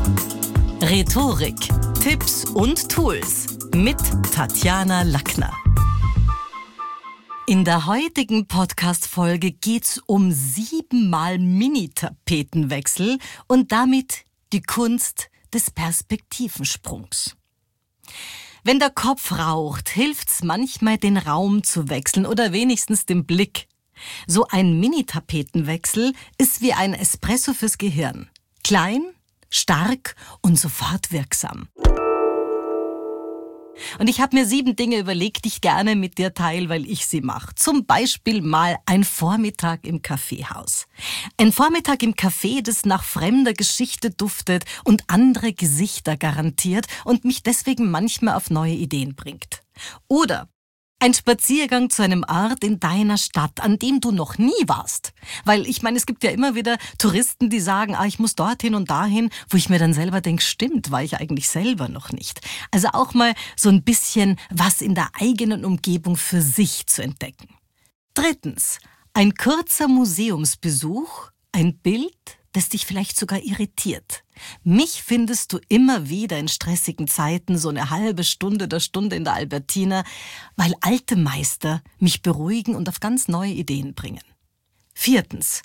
Rhetorik, Tipps und Tools mit Tatjana Lackner. In der heutigen Podcast-Folge geht's um 7-mal Mini-Tapetenwechsel und damit die Kunst des Perspektivensprungs. Wenn der Kopf raucht, hilft's manchmal, den Raum zu wechseln oder wenigstens den Blick. So ein Mini-Tapetenwechsel ist wie ein Espresso fürs Gehirn. Klein, stark und sofort wirksam. Und ich habe mir 7 Dinge überlegt, die ich gerne mit dir teile, weil ich sie mache. Zum Beispiel mal ein Vormittag im Kaffeehaus. Ein Vormittag im Café, das nach fremder Geschichte duftet und andere Gesichter garantiert und mich deswegen manchmal auf neue Ideen bringt. Oder ein Spaziergang zu einem Ort in deiner Stadt, an dem du noch nie warst. Weil ich meine, es gibt ja immer wieder Touristen, die sagen, ich muss dorthin und dahin, wo ich mir dann selber denke, stimmt, war ich eigentlich selber noch nicht. Also auch mal so ein bisschen was in der eigenen Umgebung für sich zu entdecken. 3. Ein kurzer Museumsbesuch, ein Bild, das dich vielleicht sogar irritiert. Mich findest du immer wieder in stressigen Zeiten so eine halbe Stunde oder Stunde in der Albertina, weil alte Meister mich beruhigen und auf ganz neue Ideen bringen. 4.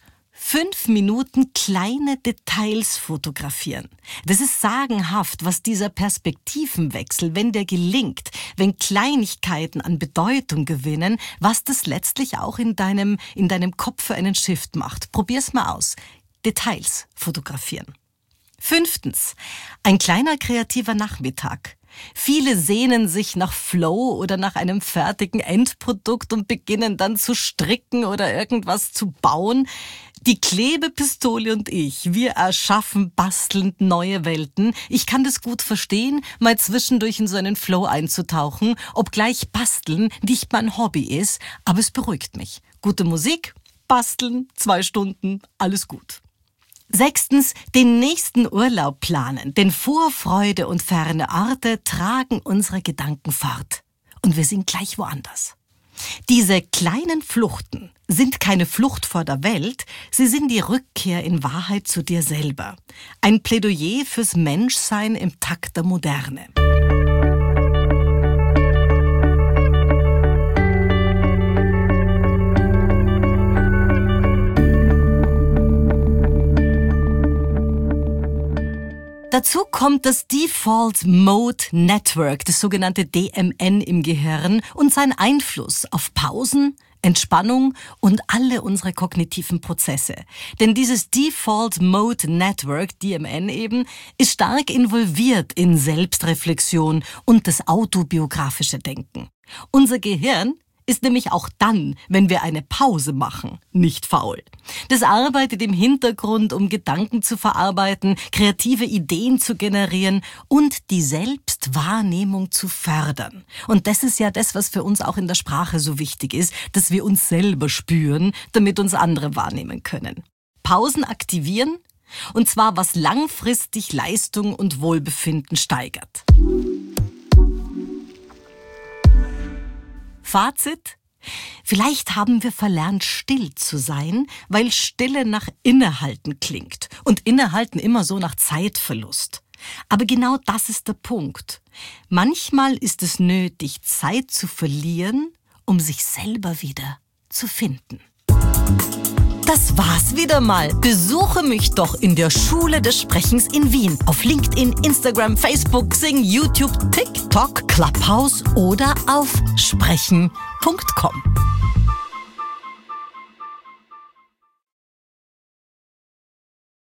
5 Minuten kleine Details fotografieren. Das ist sagenhaft, was dieser Perspektivenwechsel, wenn der gelingt, wenn Kleinigkeiten an Bedeutung gewinnen, was das letztlich auch in deinem Kopf für einen Shift macht. Probier's mal aus. Details fotografieren. 5. Ein kleiner kreativer Nachmittag. Viele sehnen sich nach Flow oder nach einem fertigen Endprodukt und beginnen dann zu stricken oder irgendwas zu bauen. Die Klebepistole und ich, wir erschaffen bastelnd neue Welten. Ich kann das gut verstehen, mal zwischendurch in so einen Flow einzutauchen, obgleich Basteln nicht mein Hobby ist, aber es beruhigt mich. Gute Musik, basteln, 2 Stunden, alles gut. 6. Den nächsten Urlaub planen, denn Vorfreude und ferne Orte tragen unsere Gedanken fort. Und wir sind gleich woanders. Diese kleinen Fluchten sind keine Flucht vor der Welt, sie sind die Rückkehr in Wahrheit zu dir selber. Ein Plädoyer fürs Menschsein im Takt der Moderne. Dazu kommt das Default Mode Network, das sogenannte DMN im Gehirn und sein Einfluss auf Pausen, Entspannung und alle unsere kognitiven Prozesse. Denn dieses Default Mode Network, DMN eben, ist stark involviert in Selbstreflexion und das autobiografische Denken. Unser Gehirn ist nämlich auch dann, wenn wir eine Pause machen, nicht faul. Das arbeitet im Hintergrund, um Gedanken zu verarbeiten, kreative Ideen zu generieren und die Selbstwahrnehmung zu fördern. Und das ist ja das, was für uns auch in der Sprache so wichtig ist, dass wir uns selber spüren, damit uns andere wahrnehmen können. Pausen aktivieren, und zwar was langfristig Leistung und Wohlbefinden steigert. Fazit: Vielleicht haben wir verlernt, still zu sein, weil Stille nach Innehalten klingt und Innehalten immer so nach Zeitverlust. Aber genau das ist der Punkt. Manchmal ist es nötig, Zeit zu verlieren, um sich selber wieder zu finden. Das war's wieder mal. Besuche mich doch in der Schule des Sprechens in Wien. Auf LinkedIn, Instagram, Facebook, Xing, YouTube, TikTok, Clubhouse oder auf sprechen.com.